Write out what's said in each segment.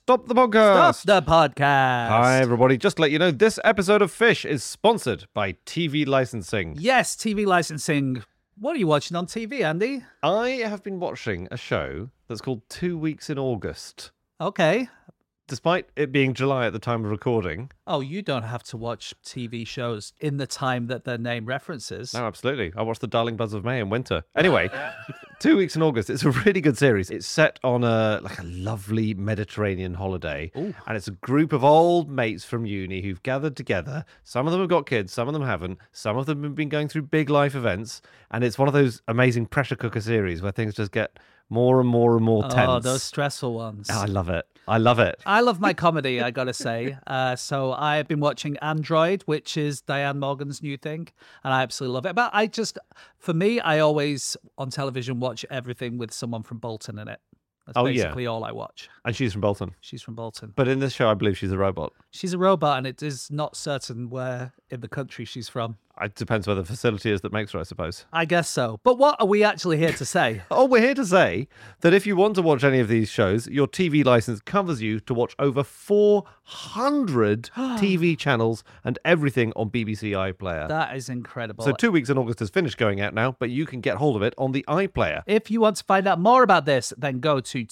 Stop the podcast. Stop the podcast. Hi, everybody. Just to let you know, this episode of Fish is sponsored by TV licensing. Yes, TV licensing. What are you watching on TV, Andy? I have been watching a show that's called 2 Weeks in August. Okay. Despite it being July at the time of recording. Oh, you don't have to watch TV shows in the time that their name references. No, absolutely. I watched The Darling Buds of May in winter. Anyway, 2 Weeks in August. It's a really good series. It's set on a lovely Mediterranean holiday. Ooh. And it's a group of old mates from uni who've gathered together. Some of them have got kids, some of them haven't. Some of them have been going through big life events. And it's one of those amazing pressure cooker series where things just get more and more and more tense. Oh, those stressful ones. Oh, I love it. I love it. I love my comedy, I gotta say. So I've been watching Android, which is Diane Morgan's new thing, and I absolutely love it. But for me, I always on television watch everything with someone from Bolton in it. That's basically all I watch. And she's from Bolton. She's from Bolton. But in this show, I believe she's a robot. She's a robot, and it is not certain where in the country she's from. It depends where the facility is that makes her, I suppose. I guess so. But what are we actually here to say? Oh, we're here to say that if you want to watch any of these shows, your TV license covers you to watch over 400 TV channels and everything on BBC iPlayer. That is incredible. So 2 Weeks in August has finished going out now, but you can get hold of it on the iPlayer. If you want to find out more about this, then go to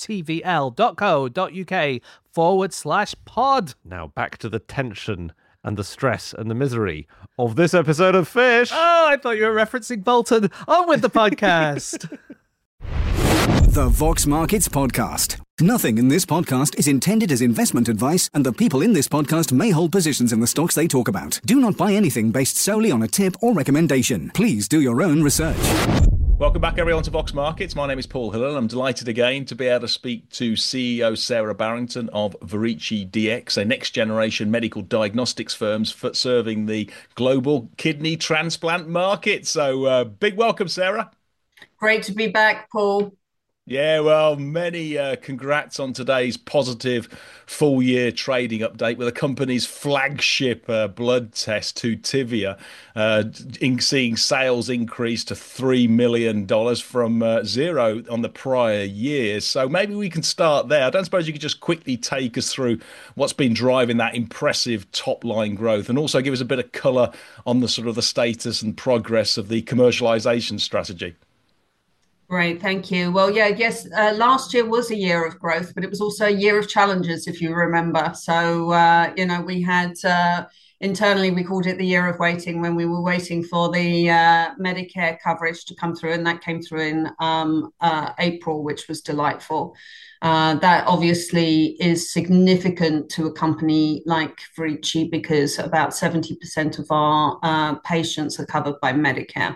tvl.co.uk/pod. Now back to the tension and the stress and the misery of this episode of Fish. Oh, I thought you were referencing Bolton. On with the podcast. The Vox Markets Podcast. Nothing in this podcast is intended as investment advice, and the people in this podcast may hold positions in the stocks they talk about. Do not buy anything based solely on a tip or recommendation. Please do your own research. Welcome back, everyone, to Vox Markets. My name is Paul Hillel. I'm delighted again to be able to speak to CEO Sarah Barrington of Verici DX, a next-generation medical diagnostics firm serving the global kidney transplant market. So, big welcome, Sarah. Great to be back, Paul. Yeah, well, many congrats on today's positive full-year trading update with the company's flagship blood test, Tutivia, seeing sales increase to $3 million from zero on the prior year. So maybe we can start there. I don't suppose you could just quickly take us through what's been driving that impressive top-line growth, and also give us a bit of colour on the sort of the status and progress of the commercialisation strategy. Great, thank you. Well, yes, last year was a year of growth, but it was also a year of challenges, if you remember. So, we had internally, we called it the year of waiting when we were waiting for the Medicare coverage to come through, and that came through in April, which was delightful. That obviously is significant to a company like Verici because about 70% of our patients are covered by Medicare.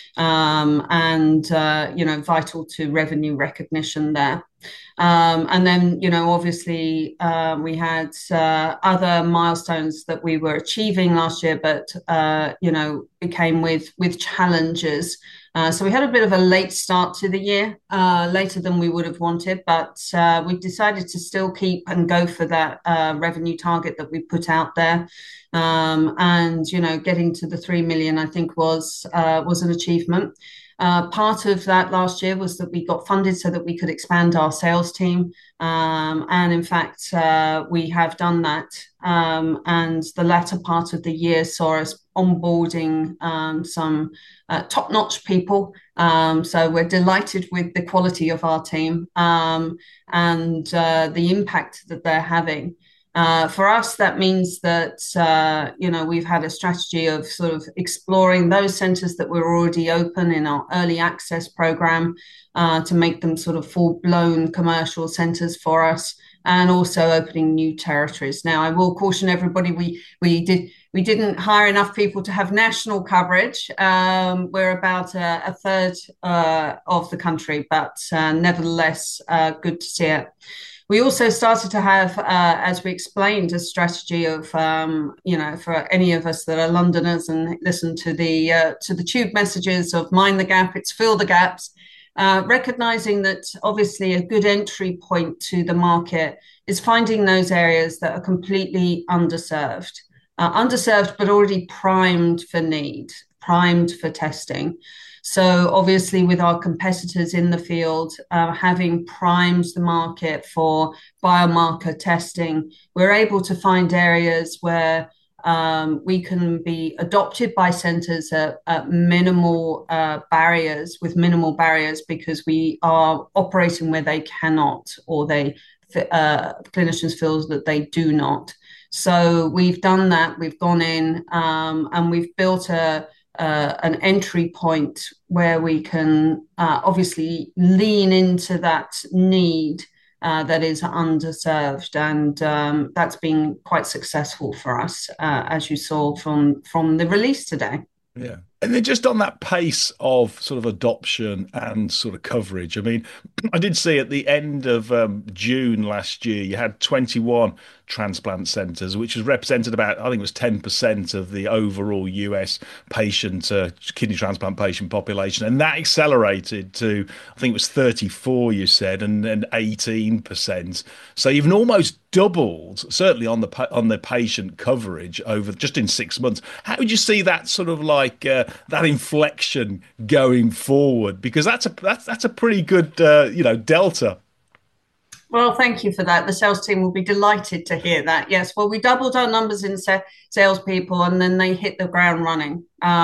Vital to revenue recognition there. And then, obviously, we had other milestones that we were achieving last year, but, became with challenges. So we had a bit of a late start to the year, later than we would have wanted, but we decided to still keep and go for that revenue target that we put out there. Getting to the 3 million, I think, was an achievement. Part of that last year was that we got funded so that we could expand our sales team. And in fact, we have done that. And the latter part of the year saw us onboarding some top-notch people. So we're delighted with the quality of our team and the impact that they're having. For us, that means that, we've had a strategy of sort of exploring those centers that were already open in our early access program to make them sort of full-blown commercial centers for us, and also opening new territories. Now, I will caution everybody, we didn't hire enough people to have national coverage. We're about a third of the country, but nevertheless, good to see it. We also started to have, as we explained, a strategy of, for any of us that are Londoners and listen to the tube messages of mind the gap, it's fill the gaps, recognizing that obviously a good entry point to the market is finding those areas that are completely underserved, but already primed for need, primed for testing. So obviously, with our competitors in the field, having primed the market for biomarker testing, we're able to find areas where we can be adopted by centres at minimal barriers, with minimal barriers, because we are operating where they cannot, or clinicians feel that they do not. So we've done that. We've gone in and we've built an entry point where we can obviously lean into that need that is underserved, and that's been quite successful for us, as you saw from the release today. Yeah. And then just on that pace of sort of adoption and sort of coverage, I mean, I did see at the end of June last year, you had 21 transplant centres, which was represented about, I think it was 10% of the overall US patient, kidney transplant patient population. And that accelerated to, I think it was 34, you said, and 18%. So you've almost doubled, certainly on the patient coverage over just in 6 months. How would you see that sort of like that inflection going forward? Because that's a pretty good delta. Well, thank you for that. The sales team will be delighted to hear that. Yes, well, we doubled our numbers in salespeople, and then they hit the ground running.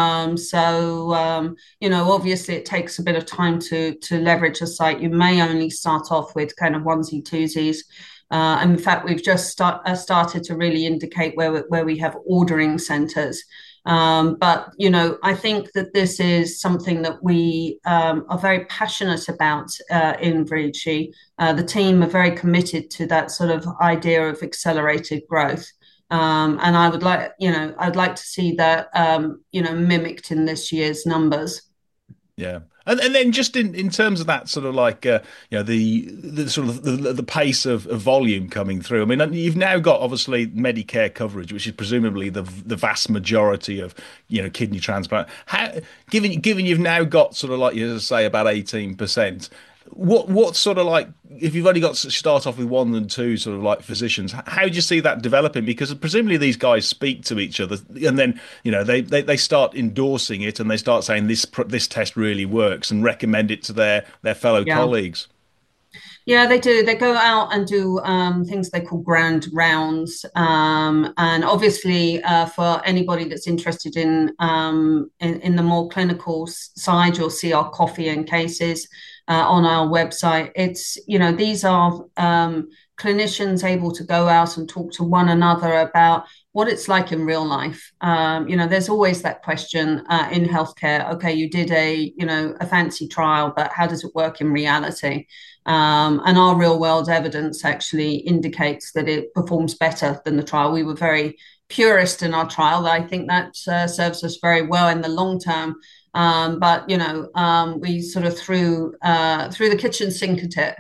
Obviously it takes a bit of time to leverage a site. You may only start off with kind of onesie twosies. In fact, we've just started to really indicate where we have ordering centres. But I think that this is something that we are very passionate about in Verici. The team are very committed to that sort of idea of accelerated growth. And I'd like to see that, mimicked in this year's numbers. Yeah. And then just in terms of that sort of like the sort of the pace of volume coming through. I mean, you've now got obviously Medicare coverage, which is presumably the vast majority of kidney transplant. Given you've now got sort of like you say about 18%. What sort of like, if you've only got to start off with one and two sort of like physicians, how do you see that developing? Because presumably these guys speak to each other, and then they start endorsing it, and they start saying this test really works and recommend it to their fellow colleagues. Yeah, they do. They go out and do things they call grand rounds, and obviously, for anybody that's interested in the more clinical side, you'll see our coffee and cases on our website. It's these are clinicians able to go out and talk to one another about what it's like in real life. There's always that question in healthcare. Okay, you did a fancy trial, but how does it work in reality? And our real world evidence actually indicates that it performs better than the trial. We were very purist in our trial. I think that serves us very well in the long term. But we sort of threw the kitchen sink at it,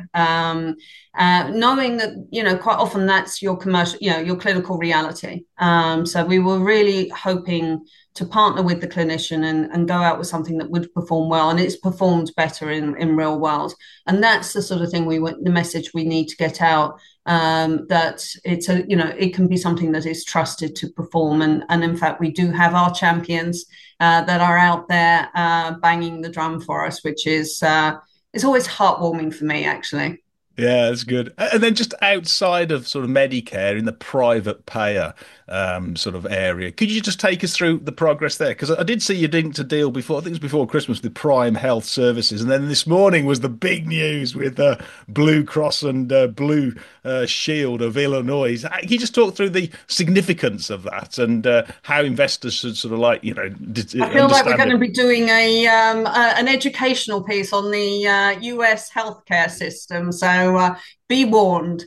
knowing that quite often that's your commercial, your clinical reality. So we were really hoping to partner with the clinician and go out with something that would perform well, and it's performed better in real world. And that's the sort of thing the message we need to get out. That it can be something that is trusted to perform, and in fact we do have our champions that are out there banging the drum for us, which is it's always heartwarming for me, actually. Yeah, that's good. And then just outside of sort of Medicare in the private payer sort of area, could you just take us through the progress there? Because I did see you didn't deal before, I think it was before Christmas, with Prime Health Services. And then this morning was the big news with Blue Cross and Blue Shield of Illinois. Can you just talk through the significance of that and how investors should sort of like, I feel like we're going to be doing an educational piece on the US healthcare system. So be warned.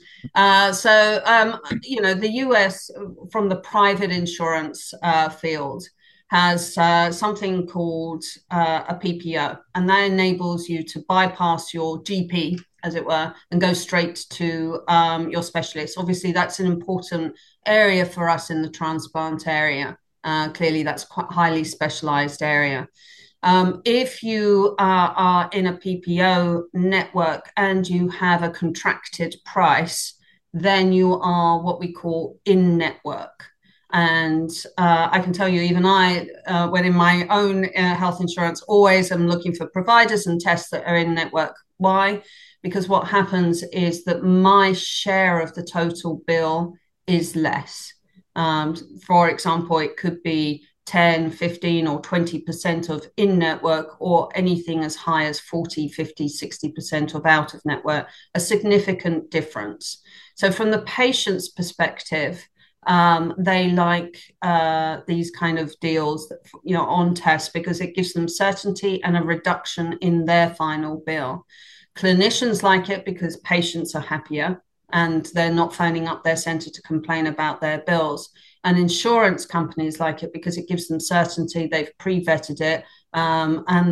The US, from the private insurance field, has something called a PPO, and that enables you to bypass your GP, as it were, and go straight to your specialist. Obviously, that's an important area for us in the transplant area. Clearly, that's quite a highly specialized area. If you are in a PPO network and you have a contracted price, then you are what we call in network. And I can tell you, even when in my own health insurance, always am looking for providers and tests that are in network. Why? Because what happens is that my share of the total bill is less. For example, it could be 10, 15, or 20% of in-network, or anything as high as 40, 50, 60% of out-of-network, a significant difference. So from the patient's perspective, they like these kind of deals that, on tests, because it gives them certainty and a reduction in their final bill. Clinicians like it because patients are happier and they're not phoning up their center to complain about their bills. And insurance companies like it because it gives them certainty. They've pre-vetted it, and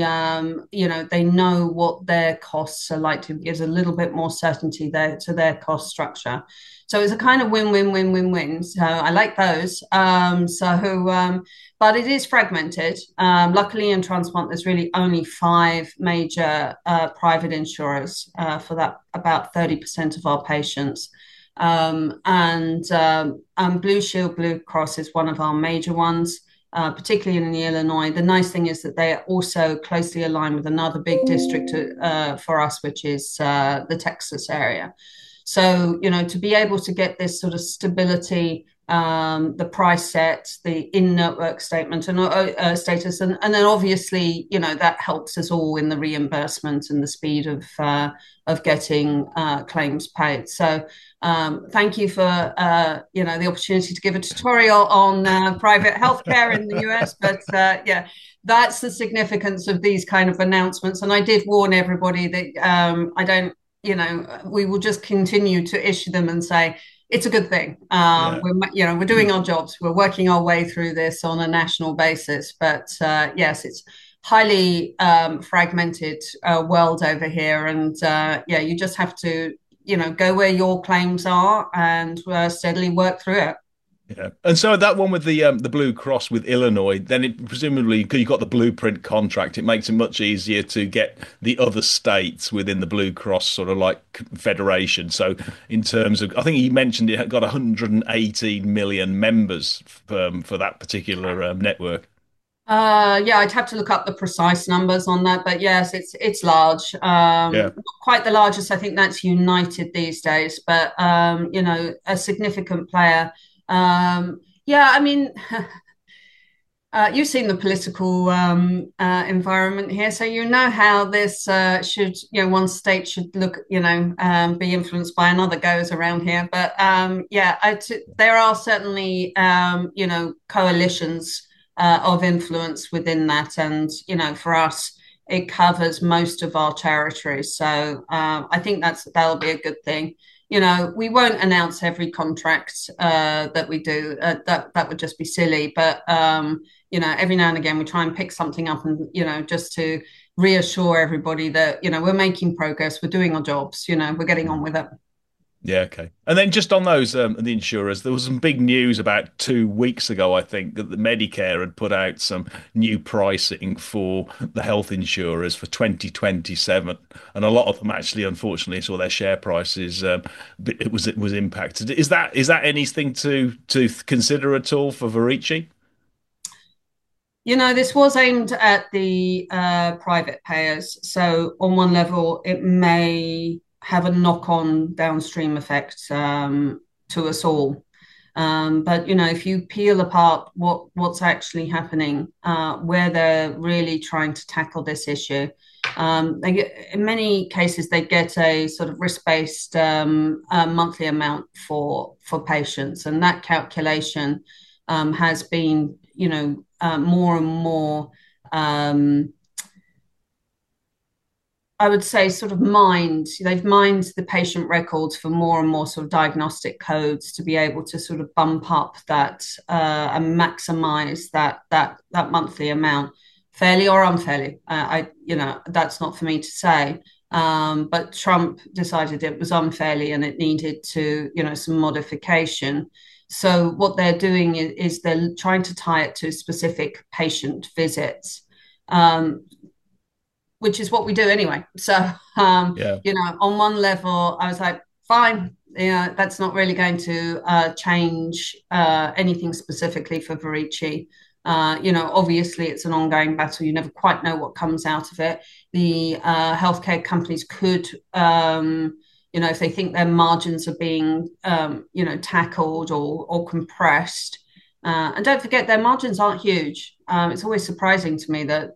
they know what their costs are like. To gives a little bit more certainty there to their cost structure. So it's a kind of win-win-win-win-win. So I like those. But it is fragmented. Luckily, in transplant, there's really only 5 major private insurers for that, about 30% of our patients. And Blue Shield Blue Cross is one of our major ones, particularly in Illinois. The nice thing is that they are also closely aligned with another big district for us, which is the Texas area. So, to be able to get this sort of stability, the price set, the in-network statement and status, and then obviously, that helps us all in the reimbursement and the speed of getting claims paid. So thank you for the opportunity to give a tutorial on private healthcare in the US. But that's the significance of these kind of announcements. And I did warn everybody that I don't. We will just continue to issue them and say it's a good thing. We're doing our jobs. We're working our way through this on a national basis. But yes, it's highly fragmented world over here, and you just have to go where your claims are and steadily work through it. Yeah, and so that one with the Blue Cross with Illinois, then it presumably, because you've got the Blueprint contract, it makes it much easier to get the other states within the Blue Cross sort of like federation. So in terms of, I think you mentioned it got 118 million members for that particular network. I'd have to look up the precise numbers on that, but yes, it's large. Not quite the largest. I think that's United these days, but a significant player. You've seen the political environment here, so how this should, one state should look, be influenced by another goes around here. But there are certainly, coalitions of influence within that, and for us, it covers most of our territories. So I think that'll be a good thing. We won't announce every contract that we do. That would just be silly. But every now and again, we try and pick something up, and just to reassure everybody that we're making progress, we're doing our jobs, we're getting on with it. Yeah, okay. And then just on those, the insurers, there was some big news about 2 weeks ago, I think, that the Medicare had put out some new pricing for the health insurers for 2027. And a lot of them actually, unfortunately, saw their share prices, it was impacted. Is that anything to consider at all for Verici? This was aimed at the private payers. So on one level, it may have a knock-on downstream effect to us all. But if you peel apart what's actually happening, where they're really trying to tackle this issue, in many cases they get a sort of risk-based monthly amount for patients, and that calculation has been more and more I would say they've mined the patient records for more and more sort of diagnostic codes to be able to sort of bump up that and maximize that monthly amount, fairly or unfairly. That's not for me to say. But Trump decided it was unfairly and it needed to, some modification. So what they're doing is they're trying to tie it to specific patient visits. Which is what we do anyway. So, on one level, I was like, fine, That's not really going to change anything specifically for Verici. Obviously, it's an ongoing battle. You never quite know what comes out of it. The healthcare companies could, if they think their margins are being, tackled or compressed. And don't forget, their margins aren't huge. It's always surprising to me that,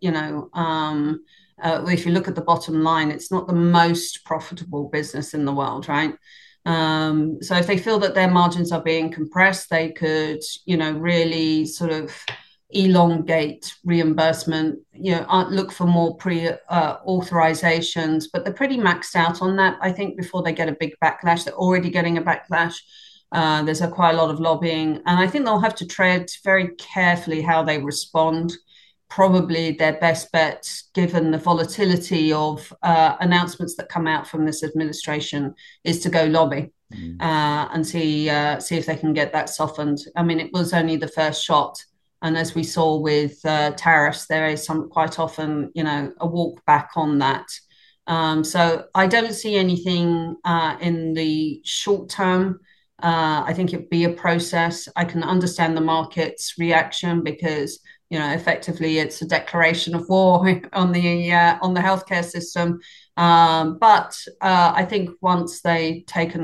if you look at the bottom line, it's not the most profitable business in the world, right? So if they feel that their margins are being compressed, they could, really sort of elongate reimbursement, look for more authorizations, but they're pretty maxed out on that, I think, before they get a big backlash. They're already getting a backlash. There's quite a lot of lobbying, and I think they'll have to tread very carefully how they respond. Probably their best bet, given the volatility of announcements that come out from this administration, is to go lobby and see if they can get that softened. I mean, it was only the first shot, and as we saw with tariffs, there is quite often, a walk back on that. So I don't see anything in the short term. I think it'd be a process. I can understand the market's reaction because, effectively it's a declaration of war on the healthcare system. But I think once they've taken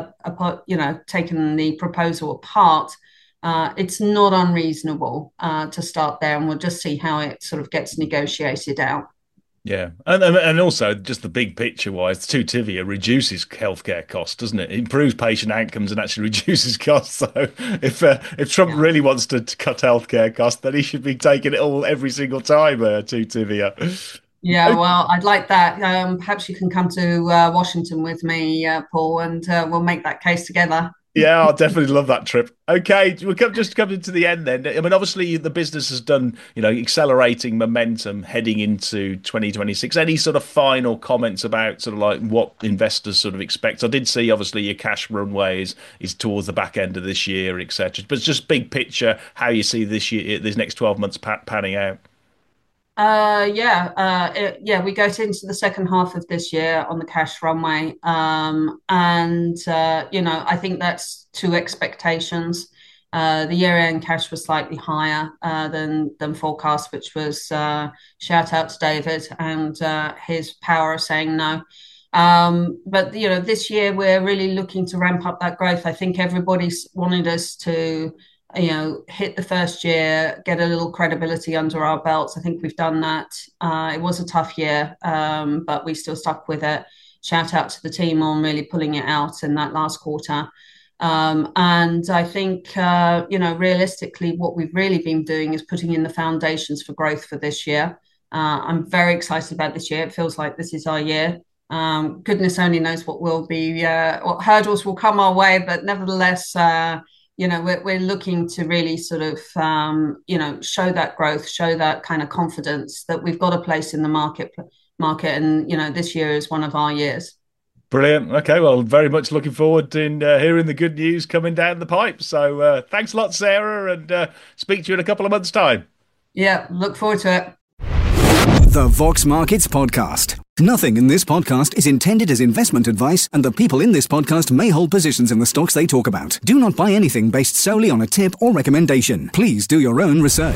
taken the proposal apart, it's not unreasonable to start there, and we'll just see how it sort of gets negotiated out. Yeah, and also just the big picture wise, Tutivia reduces healthcare costs, doesn't it? It improves patient outcomes and actually reduces costs. So if Trump really wants to cut healthcare costs, then he should be taking it all every single time. Tutivia. Yeah, well, I'd like that. Perhaps you can come to Washington with me, Paul, and we'll make that case together. Yeah, I'll definitely love that trip. Okay, we're just coming to the end then. I mean, obviously the business has done, accelerating momentum heading into 2026. Any sort of final comments about sort of like what investors sort of expect? I did see obviously your cash runway is towards the back end of this year, etc. But just big picture, how you see this year, these next 12 months panning out. We go into the second half of this year on the cash runway, I think that's to expectations. The year-end cash was slightly higher than forecast, which was shout out to David and his power of saying no. But this year we're really looking to ramp up that growth. I think everybody's wanted us to hit the first year, get a little credibility under our belts. I think we've done that. It was a tough year, but we still stuck with it. Shout out to the team on really pulling it out in that last quarter. And I think, realistically, what we've really been doing is putting in the foundations for growth for this year. I'm very excited about this year. It feels like this is our year. Goodness only knows what will be, what hurdles will come our way, but nevertheless, we're looking to really sort of, show that growth, show that kind of confidence that we've got a place in the market. And, this year is one of our years. Brilliant. Okay, well, very much looking forward to hearing the good news coming down the pipe. So thanks a lot, Sarah, and speak to you in a couple of months' time. Yeah, look forward to it. The Vox Markets Podcast. Nothing in this podcast is intended as investment advice, and the people in this podcast may hold positions in the stocks they talk about. Do not buy anything based solely on a tip or recommendation. Please do your own research.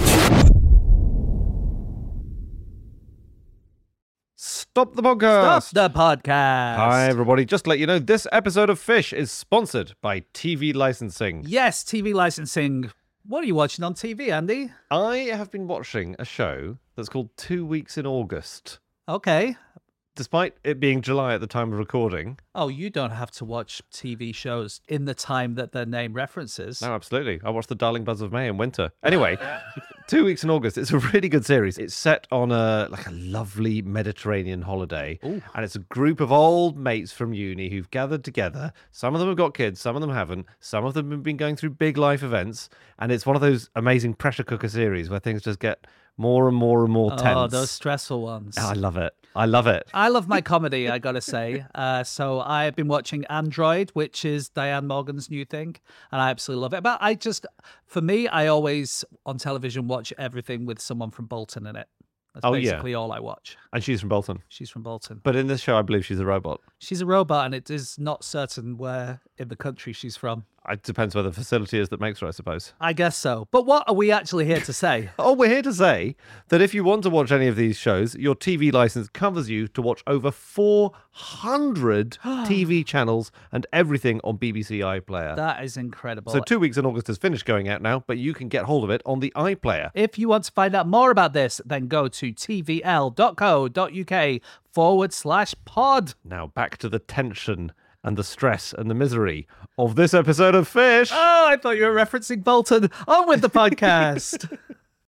Stop the podcast. Stop the podcast. Hi, everybody. Just to let you know, this episode of Fish is sponsored by TV licensing. Yes, TV licensing. What are you watching on TV, Andy? I have been watching a show that's called 2 Weeks in August. Okay. Despite it being July at the time of recording. Oh, you don't have to watch TV shows in the time that their name references. No, absolutely. I watched The Darling Buds of May in winter. Anyway, 2 Weeks in August. It's a really good series. It's set on a lovely Mediterranean holiday. Ooh. And it's a group of old mates from uni who've gathered together. Some of them have got kids, some of them haven't. Some of them have been going through big life events. And it's one of those amazing pressure cooker series where things just get more and more and more tense. Oh, those stressful ones. Oh, I love it. I love it. I love my comedy, I gotta say. So I've been watching Android, which is Diane Morgan's new thing, and I absolutely love it. But for me, I always on television watch everything with someone from Bolton in it. That's Oh, yeah. basically all I watch. And she's from Bolton. She's from Bolton. But in this show, I believe she's a robot. She's a robot, and it is not certain where in the country she's from. It depends where the facility is that makes her, I suppose. I guess so. But what are we actually here to say? Oh, we're here to say that if you want to watch any of these shows, your TV license covers you to watch over 400 TV channels and everything on BBC iPlayer. That is incredible. So 2 weeks in August has finished going out now, but you can get hold of it on the iPlayer. If you want to find out more about this, then go to tvl.co.uk/pod. Now back to the tension and the stress and the misery of this episode of Fish. Oh, I thought you were referencing Bolton. On with the podcast.